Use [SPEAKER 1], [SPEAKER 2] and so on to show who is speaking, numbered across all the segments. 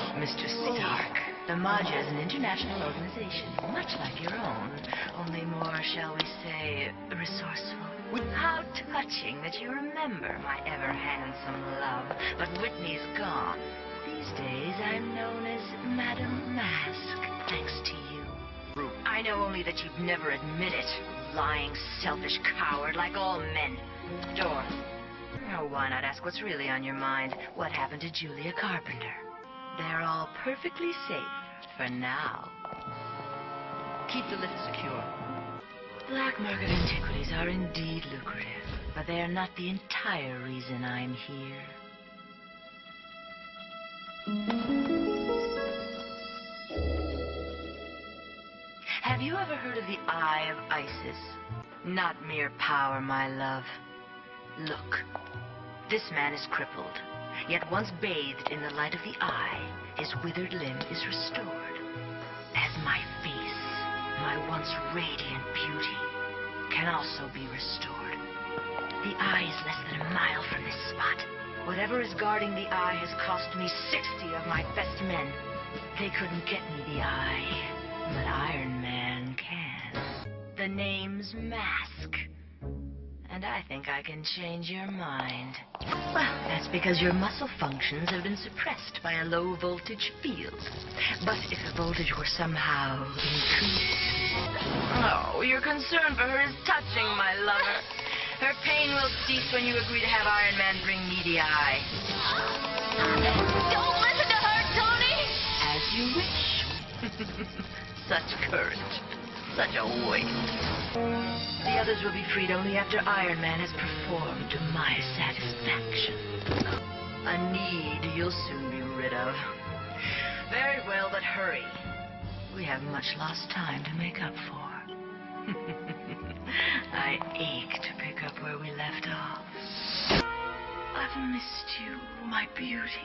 [SPEAKER 1] Mr. Stark, the Maggia is an international organization, much like your own, only more, shall we say, resourceful. How touching that you remember my ever-handsome love, but Whitney's gone. These days, I'm known as Madame Mask, thanks to you. I know only that you'd never admit it, lying, selfish coward like all men. Door. Oh, why not ask what's really on your mind? What happened to Julia Carpenter? They're all perfectly safe for now. Keep the lift secure. Black market antiquities are indeed lucrative, but they are not the entire reason I'm here. Have you ever heard of the Eye of Isis? Not mere power, my love. Look, this man is crippled, yet once bathed in the light of the eye, his withered limb is restored. As my face, my once radiant beauty, can also be restored. The eye is less than a mile from this spot. Whatever is guarding the eye has cost me 60 of my best men. They couldn't get me the eye, but Iron Man can. The name's Mask. And I think I can change your mind. Well, that's because your muscle functions have been suppressed by a low-voltage field. But if the voltage were somehow increased... Oh, your concern for her is touching, my lover. Her pain will cease when you agree to have Iron Man bring me the eye.
[SPEAKER 2] Don't listen to her, Tony!
[SPEAKER 1] As you wish. Such courage. Such a waste. The others will be freed only after Iron Man has performed to my satisfaction. A need you'll soon be rid of. Very well, but hurry. We have much lost time to make up for. I ache to pick up where we left off. I've missed you, my beauty.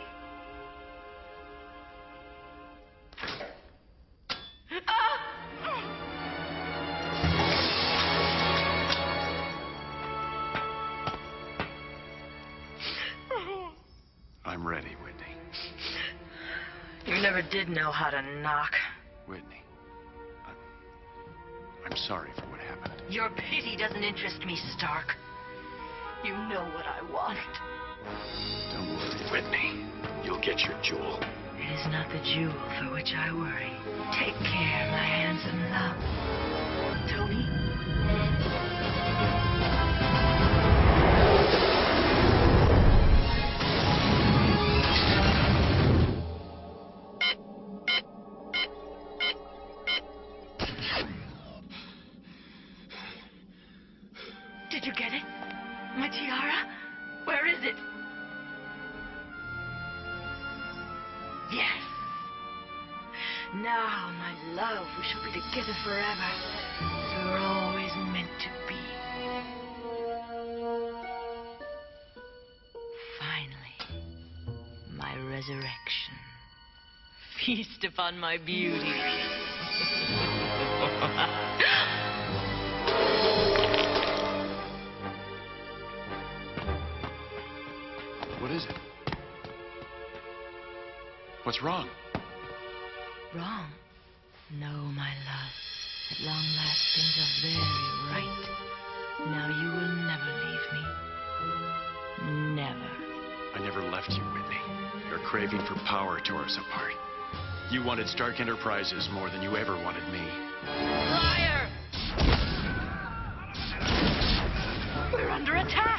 [SPEAKER 3] I'm ready, Whitney.
[SPEAKER 1] You never did know how to knock.
[SPEAKER 3] Whitney, I'm sorry for what happened.
[SPEAKER 1] Your pity doesn't interest me, Stark. You know what I want.
[SPEAKER 3] Don't worry, Whitney. You'll get your jewel.
[SPEAKER 1] It is not the jewel for which I worry. Take care, my handsome love. Tony? Did you get it? My tiara? Where is it? Yes. Now, my love, we shall be together forever, as we were always meant to be. Finally, my resurrection. Feast upon my beauty.
[SPEAKER 3] What is it? What's wrong?
[SPEAKER 1] Wrong? No, my love. At long last, things are very right. Now you will never leave me. Never.
[SPEAKER 3] I never left you, Whitney. Your craving for power tore us apart. You wanted Stark Enterprises more than you ever wanted me.
[SPEAKER 1] Liar! We're under attack!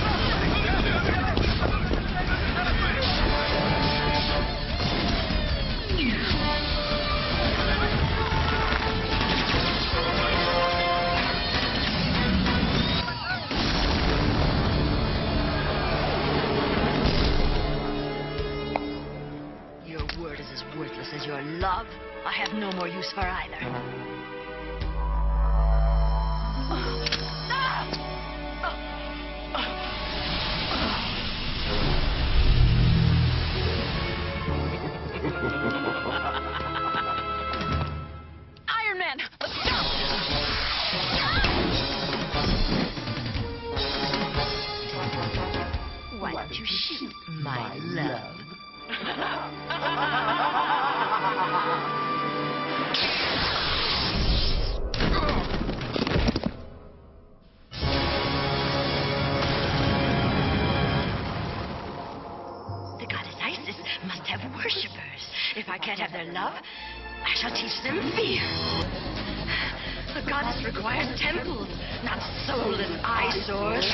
[SPEAKER 1] Your word is as worthless as your love. I have no more use for either.
[SPEAKER 2] Iron Man, let's go!
[SPEAKER 1] Why don't you shoot, my love? must have worshippers. If I can't have their love, I shall teach them fear. The goddess requires temples, not soulless eyesores.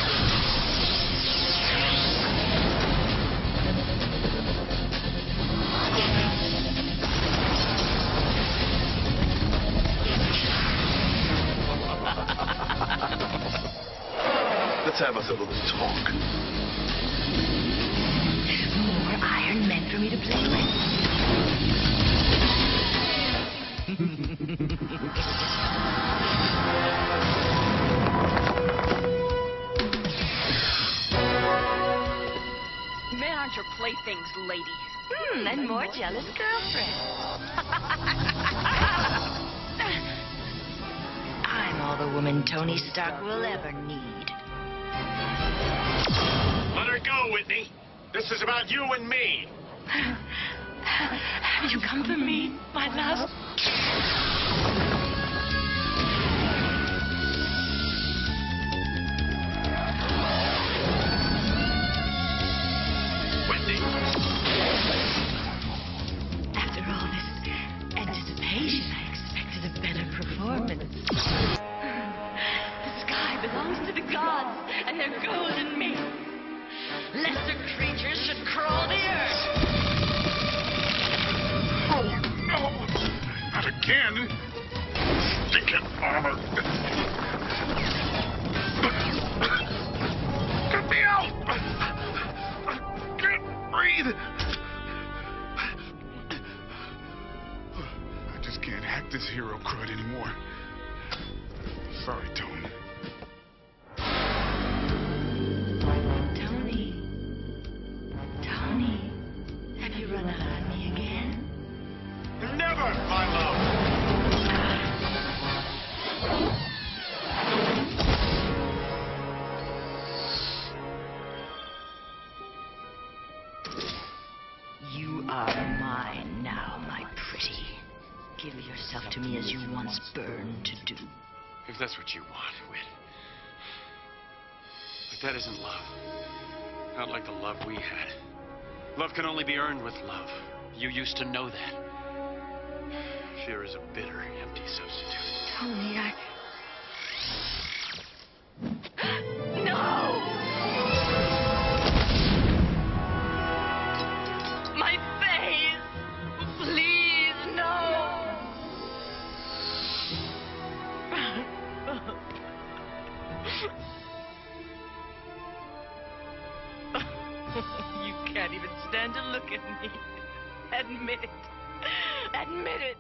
[SPEAKER 4] Let's have us a little talk.
[SPEAKER 1] More Iron Men for me to play
[SPEAKER 2] Men aren't your playthings, lady.
[SPEAKER 1] And more jealous girlfriends. I'm all the woman Tony Stark will ever need.
[SPEAKER 3] Let her go, Whitney. This is about you and me.
[SPEAKER 1] Have you come for me, my love?
[SPEAKER 3] Whitney.
[SPEAKER 1] After all this anticipation, I expected a better performance. The sky belongs to the gods, and their golden mate. Lesser creatures should crawl the earth.
[SPEAKER 4] Oh, no! Not again! Stinking armor! Get me out! I can't breathe! I just can't hack this hero crud anymore. Sorry, Tone.
[SPEAKER 1] Tony, have you run out on me again?
[SPEAKER 3] Never, my love.
[SPEAKER 1] You are mine now, my pretty. Give yourself to me as you once burned to do.
[SPEAKER 3] If that's what you want, Whit. But that isn't love. Not like the love we had. Love can only be earned with love. You used to know that. Fear is a bitter, empty substitute.
[SPEAKER 1] Tony, No! My face! Please, no! You can't even stand to look at me. Admit it. Admit it.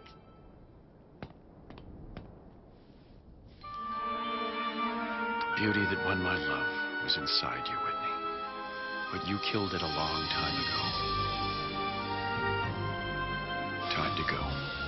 [SPEAKER 3] The beauty that won my love was inside you, Whitney. But you killed it a long time ago. Time to go.